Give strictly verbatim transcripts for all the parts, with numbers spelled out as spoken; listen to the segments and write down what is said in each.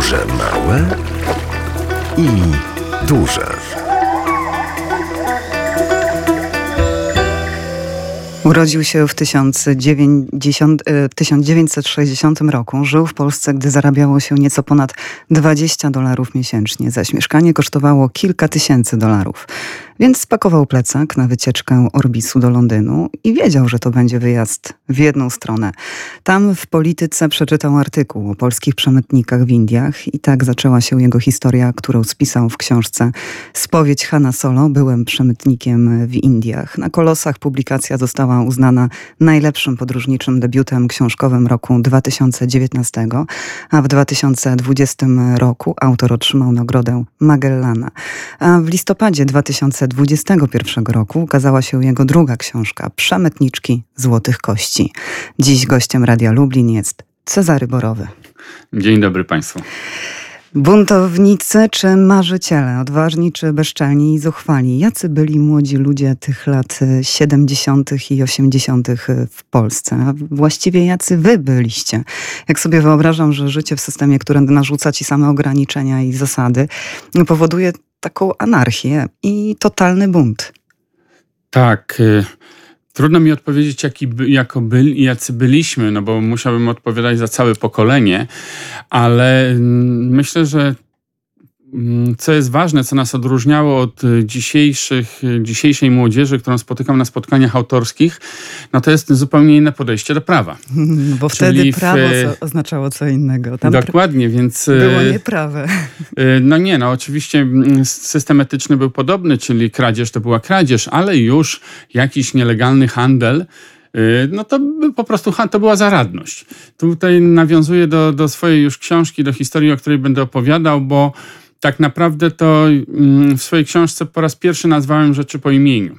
Duże małe i duże. Urodził się w tysiąc dziewięćset sześćdziesiątym roku. Żył w Polsce, gdy zarabiało się nieco ponad dwadzieścia dolarów miesięcznie. Zaś mieszkanie kosztowało kilka tysięcy dolarów. Więc spakował plecak na wycieczkę Orbisu do Londynu i wiedział, że to będzie wyjazd w jedną stronę. Tam w Polityce przeczytał artykuł o polskich przemytnikach w Indiach i tak zaczęła się jego historia, którą spisał w książce Spowiedź Hanna Solo. Byłem przemytnikiem w Indiach. Na Kolosach publikacja została uznana najlepszym podróżniczym debiutem książkowym roku dwa tysiące dziewiętnastego, a w dwa tysiące dwudziestym roku autor otrzymał nagrodę Magellana. A w listopadzie dwa tysiące dwudziestego pierwszego roku ukazała się jego druga książka Przemytniczki Złotych Kości. Dziś gościem Radia Lublin jest Cezary Borowy. Dzień dobry Państwu. Buntownicy czy marzyciele, odważni czy bezczelni i zuchwali? Jacy byli młodzi ludzie tych lat siedemdziesiątych i osiemdziesiątych w Polsce? A właściwie jacy wy byliście? Jak sobie wyobrażam, że życie w systemie, które narzuca ci same ograniczenia i zasady, powoduje taką anarchię i totalny bunt. Tak. Y- trudno mi odpowiedzieć, jaki by, jako byli i jacy byliśmy, no bo musiałbym odpowiadać za całe pokolenie, ale y- myślę, że co jest ważne, co nas odróżniało od dzisiejszych, dzisiejszej młodzieży, którą spotykam na spotkaniach autorskich, no to jest zupełnie inne podejście do prawa. Bo wtedy Czyli prawo w, co oznaczało co innego. Tam dokładnie, więc... Było nieprawe. No nie, no oczywiście system etyczny był podobny, czyli kradzież to była kradzież, ale już jakiś nielegalny handel, no to po prostu to była zaradność. Tutaj nawiązuję do, do swojej już książki, do historii, o której będę opowiadał, bo tak naprawdę to w swojej książce po raz pierwszy nazwałem rzeczy po imieniu.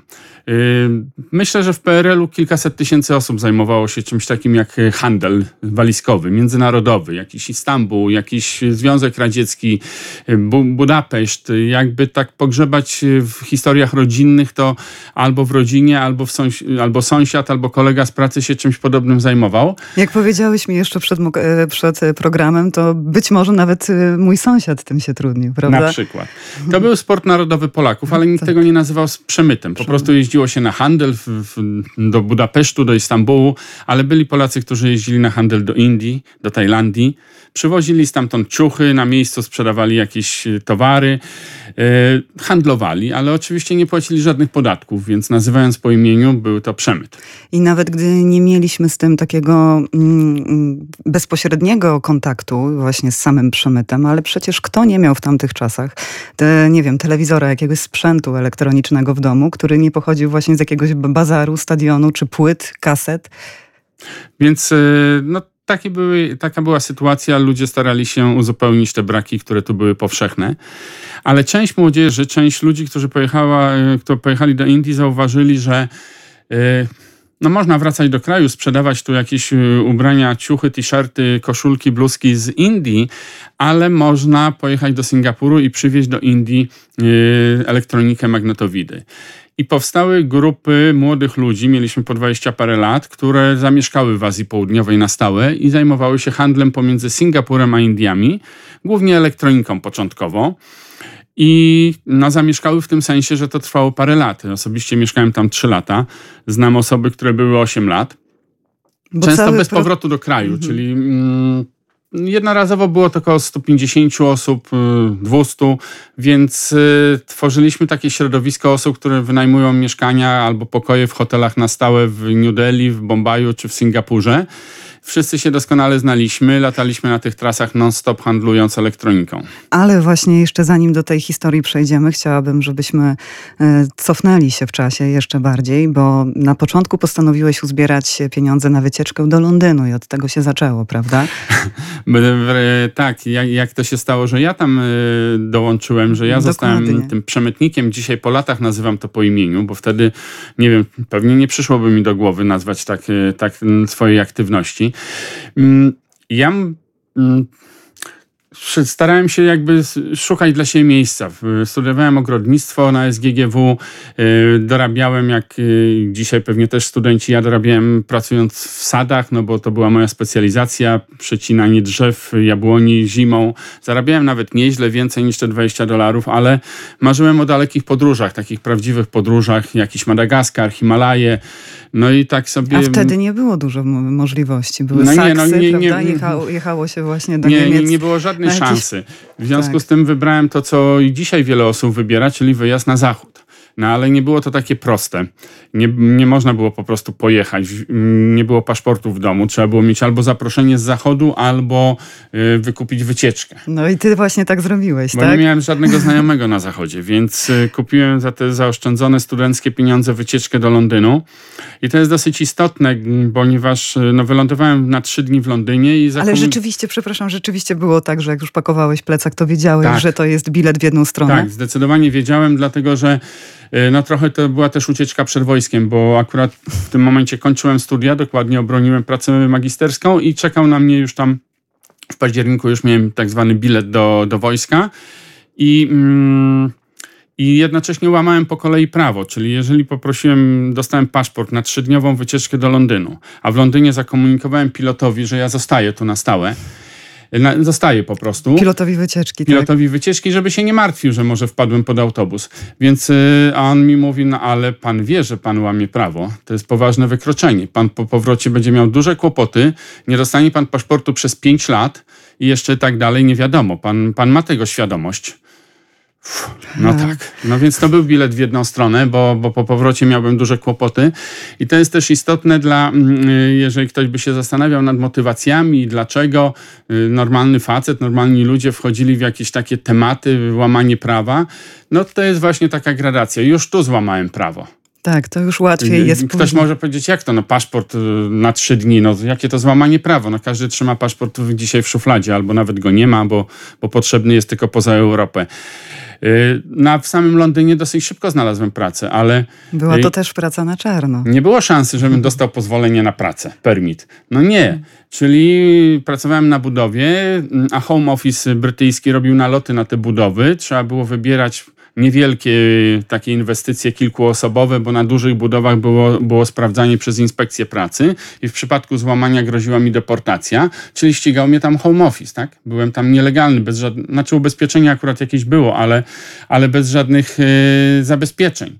Myślę, że w P R L u kilkaset tysięcy osób zajmowało się czymś takim jak handel walizkowy, międzynarodowy, jakiś Istambuł, jakiś Związek Radziecki, Budapeszt. Jakby tak pogrzebać w historiach rodzinnych, to albo w rodzinie, albo, w sąsi- albo sąsiad, albo kolega z pracy się czymś podobnym zajmował. Jak powiedziałeś mi jeszcze przed, przed programem, to być może nawet mój sąsiad tym się trudnił, prawda? Na przykład. To był sport narodowy Polaków, ale nikt tak. tego nie nazywał przemytem. Po prostu jeździło się na handel w, w, do Budapesztu, do Istambułu, ale byli Polacy, którzy jeździli na handel do Indii, do Tajlandii. Przywozili stamtąd ciuchy, na miejscu sprzedawali jakieś towary, yy, handlowali, ale oczywiście nie płacili żadnych podatków, więc nazywając po imieniu, był to przemyt. I nawet gdy nie mieliśmy z tym takiego mm, bezpośredniego kontaktu właśnie z samym przemytem, ale przecież kto nie miał w tamtych czasach, te, nie wiem, telewizora, jakiegoś sprzętu elektronicznego w domu, który nie pochodził właśnie z jakiegoś bazaru, stadionu czy płyt, kaset? Więc yy, no Takie były, taka była sytuacja, ludzie starali się uzupełnić te braki, które tu były powszechne, ale część młodzieży, część ludzi, którzy pojechała, którzy pojechali do Indii, zauważyli, że yy, no można wracać do kraju, sprzedawać tu jakieś ubrania, ciuchy, t-shirty, koszulki, bluzki z Indii, ale można pojechać do Singapuru i przywieźć do Indii yy, elektronikę, magnetowidy. I powstały grupy młodych ludzi, mieliśmy po dwadzieścia parę lat, które zamieszkały w Azji Południowej na stałe i zajmowały się handlem pomiędzy Singapurem a Indiami, głównie elektroniką początkowo. I no, zamieszkały w tym sensie, że to trwało parę lat. Osobiście mieszkałem tam trzy lata. Znam osoby, które były osiem lat. Bo często bez pro... powrotu do kraju, mhm. czyli... Mm, jednorazowo było to około sto pięćdziesiąt osób, dwieście, więc y, tworzyliśmy takie środowisko osób, które wynajmują mieszkania albo pokoje w hotelach na stałe w New Delhi, w Bombaju czy w Singapurze. Wszyscy się doskonale znaliśmy, lataliśmy na tych trasach non-stop handlując elektroniką. Ale właśnie jeszcze zanim do tej historii przejdziemy, chciałabym, żebyśmy cofnęli się w czasie jeszcze bardziej, bo na początku postanowiłeś uzbierać pieniądze na wycieczkę do Londynu i od tego się zaczęło, prawda? Tak, jak, jak to się stało, że ja tam dołączyłem, że ja Dokładnie. zostałem tym przemytnikiem. Dzisiaj po latach nazywam to po imieniu, bo wtedy, nie wiem, pewnie nie przyszłoby mi do głowy nazwać tak, tak swojej aktywności. Ja starałem się jakby szukać dla siebie miejsca. Studiowałem ogrodnictwo na S G G W, dorabiałem, jak dzisiaj pewnie też studenci, ja dorabiałem pracując w sadach, no bo to była moja specjalizacja, przecinanie drzew, jabłoni zimą. Zarabiałem nawet nieźle, więcej niż te dwadzieścia dolarów, ale marzyłem o dalekich podróżach, takich prawdziwych podróżach, jakiś Madagaskar, Himalaje. No i tak sobie... A wtedy nie było dużo możliwości. Były no saksy, nie, no nie, prawda? nie, Jechało, jechało się właśnie do nie, Niemiec. Nie, nie było żadnej jakieś... szansy. W związku tak. z tym wybrałem to, co i dzisiaj wiele osób wybiera, czyli wyjazd na zachód. No ale nie było to takie proste. Nie, nie można było po prostu pojechać. Nie było paszportu w domu. Trzeba było mieć albo zaproszenie z zachodu, albo y, wykupić wycieczkę. No i ty właśnie tak zrobiłeś, Bo tak? nie miałem żadnego znajomego na zachodzie, więc y, kupiłem za te zaoszczędzone studenckie pieniądze wycieczkę do Londynu. I to jest dosyć istotne, ponieważ no, wylądowałem na trzy dni w Londynie. I Ale rzeczywiście, przepraszam, rzeczywiście było tak, że jak już pakowałeś plecak, to wiedziałeś, tak. że to jest bilet w jedną stronę? Tak, zdecydowanie wiedziałem, dlatego że no trochę to była też ucieczka przed wojskiem, bo akurat w tym momencie kończyłem studia, dokładnie obroniłem pracę magisterską i czekał na mnie już tam w październiku, już miałem tak zwany bilet do, do wojska i, mm, i jednocześnie łamałem po kolei prawo, czyli jeżeli poprosiłem, dostałem paszport na trzydniową wycieczkę do Londynu, a w Londynie zakomunikowałem pilotowi, że ja zostaję tu na stałe, Na, zostaje po prostu. Pilotowi wycieczki, Pilotowi tak? wycieczki, żeby się nie martwił, że może wpadłem pod autobus. Więc y, a on mi mówi, no ale pan wie, że pan łamie prawo. To jest poważne wykroczenie. Pan po powrocie będzie miał duże kłopoty, nie dostanie pan paszportu przez pięć lat i jeszcze tak dalej, nie wiadomo. Pan, pan ma tego świadomość. Uff, no tak. No więc to był bilet w jedną stronę, bo, bo po powrocie miałbym duże kłopoty. I to jest też istotne dla, jeżeli ktoś by się zastanawiał nad motywacjami, dlaczego normalny facet, normalni ludzie wchodzili w jakieś takie tematy, łamanie prawa, no to jest właśnie taka gradacja. Już tu złamałem prawo. Tak, to już łatwiej jest Ktoś później. może powiedzieć, jak to, no paszport na trzy dni, no jakie to złamanie prawa, no każdy trzyma paszport dzisiaj w szufladzie, albo nawet go nie ma, bo, bo potrzebny jest tylko poza Europę. Na, w samym Londynie dosyć szybko znalazłem pracę, ale... Była to też praca na czarno. Nie było szansy, żebym dostał pozwolenie na pracę, permit. No nie, czyli pracowałem na budowie, a Home Office brytyjski robił naloty na te budowy. Trzeba było wybierać niewielkie takie inwestycje kilkuosobowe, bo na dużych budowach było, było sprawdzanie przez inspekcję pracy i w przypadku złamania groziła mi deportacja, czyli ścigał mnie tam Home Office, tak? Byłem tam nielegalny, bez żadnych, znaczy ubezpieczenie akurat jakieś było, ale, ale bez żadnych yy, zabezpieczeń.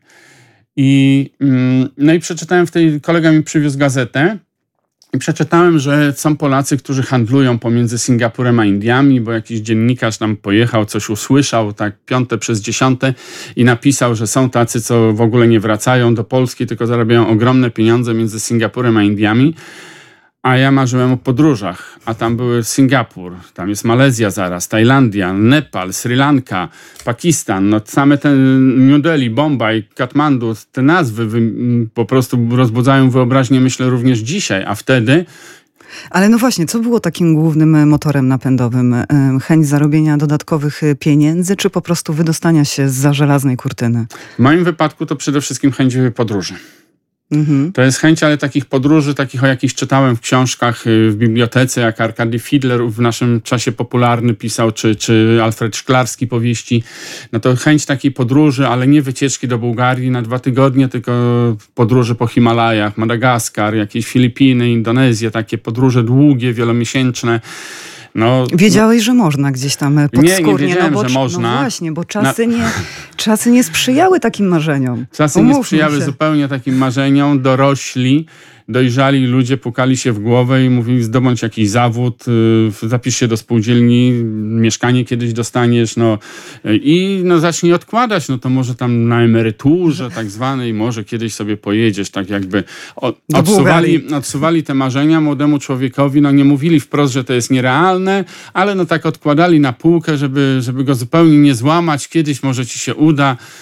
I, yy, no i przeczytałem w tej, kolega mi przywiózł gazetę, i przeczytałem, że są Polacy, którzy handlują pomiędzy Singapurem a Indiami, bo jakiś dziennikarz tam pojechał, coś usłyszał, tak piąte przez dziesiąte i napisał, że są tacy, co w ogóle nie wracają do Polski, tylko zarabiają ogromne pieniądze między Singapurem a Indiami. A ja marzyłem o podróżach, a tam były Singapur, tam jest Malezja zaraz, Tajlandia, Nepal, Sri Lanka, Pakistan, no same te New Delhi, Bombaj, Katmandu, te nazwy wy, po prostu rozbudzają wyobraźnię, myślę, również dzisiaj, a wtedy... Ale no właśnie, co było takim głównym motorem napędowym? Chęć zarobienia dodatkowych pieniędzy, czy po prostu wydostania się zza żelaznej kurtyny? W moim wypadku to przede wszystkim chęć podróży. Mhm. To jest chęć, ale takich podróży, takich o jakich czytałem w książkach w bibliotece, jak Arkady Fiedler w naszym czasie popularny pisał, czy, czy Alfred Szklarski powieści. No to chęć takiej podróży, ale nie wycieczki do Bułgarii na dwa tygodnie, tylko podróży po Himalajach, Madagaskar, jakieś Filipiny, Indonezję, takie podróże długie, wielomiesięczne. No, Wiedziałeś, no, że można gdzieś tam podskórnie. Nie, nie wiedziałem, no bo, że można. No właśnie, bo czasy, Na... nie, czasy nie sprzyjały takim marzeniom. Czasy Umówmy nie sprzyjały się. zupełnie takim marzeniom. Dorośli, dojrzali ludzie pukali się w głowę i mówili, zdobądź jakiś zawód, yy, zapisz się do spółdzielni, mieszkanie kiedyś dostaniesz, no yy, i no, zacznij odkładać, no to może tam na emeryturze tak zwanej, może kiedyś sobie pojedziesz, tak jakby od, odsuwali, odsuwali te marzenia młodemu człowiekowi, no nie mówili wprost, że to jest nierealne, ale no tak odkładali na półkę, żeby, żeby go zupełnie nie złamać, kiedyś może ci się uda.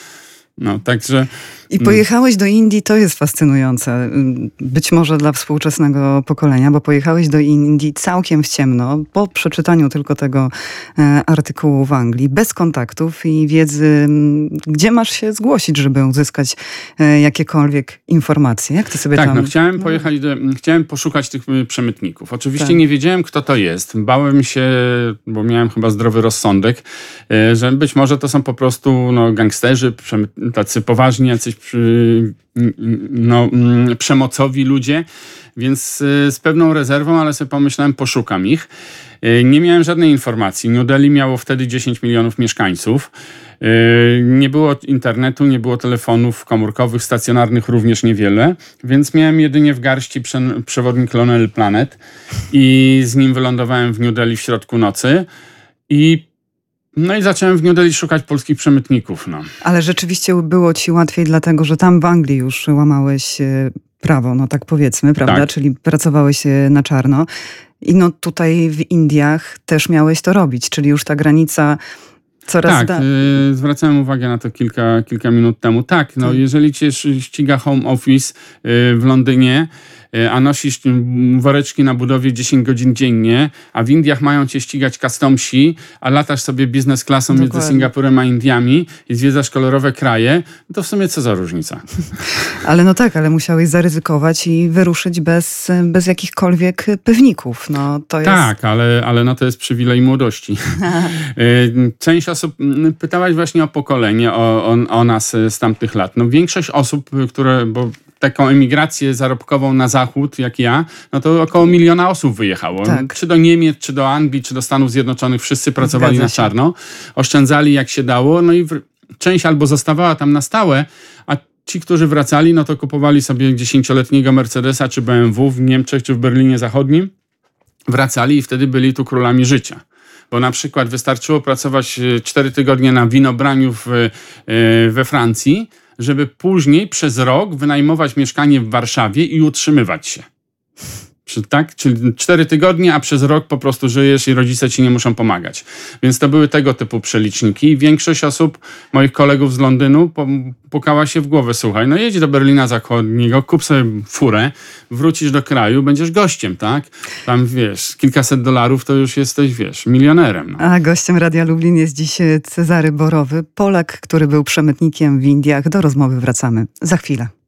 No, także... I pojechałeś do Indii, to jest fascynujące. Być może dla współczesnego pokolenia, bo pojechałeś do Indii całkiem w ciemno, po przeczytaniu tylko tego e, artykułu w Anglii, bez kontaktów i wiedzy, gdzie masz się zgłosić, żeby uzyskać e, jakiekolwiek informacje. Jak ty sobie tak, tam... no chciałem pojechać, do, chciałem poszukać tych przemytników. Oczywiście tak. nie wiedziałem, kto to jest. Bałem się, bo miałem chyba zdrowy rozsądek, e, że być może to są po prostu no, gangsterzy, przemyt- tacy poważni, jacyś no, przemocowi ludzie, więc z pewną rezerwą, ale sobie pomyślałem, poszukam ich. Nie miałem żadnej informacji. New Delhi miało wtedy dziesięć milionów mieszkańców. Nie było internetu, nie było telefonów komórkowych, stacjonarnych również niewiele, więc miałem jedynie w garści prze- przewodnik Lonely Planet i z nim wylądowałem w New Delhi w środku nocy i No i zacząłem w New Delhi szukać polskich przemytników. No. Ale rzeczywiście było ci łatwiej, dlatego że tam w Anglii już łamałeś prawo, no tak powiedzmy, prawda? Tak. Czyli pracowałeś na czarno. I no tutaj w Indiach też miałeś to robić, czyli już ta granica coraz... Tak, da- yy, zwracałem uwagę na to kilka, kilka minut temu. Tak, no, jeżeli cię ściga Home Office yy, w Londynie, a nosisz woreczki na budowie dziesięć godzin dziennie, a w Indiach mają cię ścigać customsi, a latasz sobie biznes klasą Dokładnie. między Singapurem a Indiami i zwiedzasz kolorowe kraje, to w sumie co za różnica? Ale no tak, ale musiałeś zaryzykować i wyruszyć bez, bez jakichkolwiek pewników. No, to jest... Tak, ale, ale no to jest przywilej młodości. Część osób, pytałaś właśnie o pokolenie, o, o, o nas z tamtych lat. No większość osób, które, bo taką emigrację zarobkową na zachód, jak ja, no to około miliona osób wyjechało. Tak. Czy do Niemiec, czy do Anglii, czy do Stanów Zjednoczonych. Wszyscy pracowali Zgadza na się. czarno. Oszczędzali jak się dało. No i w, część albo zostawała tam na stałe, a ci, którzy wracali, no to kupowali sobie dziesięcioletniego Mercedesa, czy B M W w Niemczech, czy w Berlinie Zachodnim. Wracali i wtedy byli tu królami życia. Bo na przykład wystarczyło pracować cztery tygodnie na winobraniu w, we Francji, żeby później przez rok wynajmować mieszkanie w Warszawie i utrzymywać się. Tak? Czyli cztery tygodnie, a przez rok po prostu żyjesz i rodzice ci nie muszą pomagać. Więc to były tego typu przeliczniki. I większość osób, moich kolegów z Londynu, pukała się w głowę. Słuchaj, no jedź do Berlina Zachodniego, kup sobie furę, wrócisz do kraju, będziesz gościem, tak? Tam, wiesz, kilkaset dolarów to już jesteś, wiesz, milionerem. No. A gościem Radia Lublin jest dziś Cezary Borowy, Polak, który był przemytnikiem w Indiach. Do rozmowy wracamy za chwilę.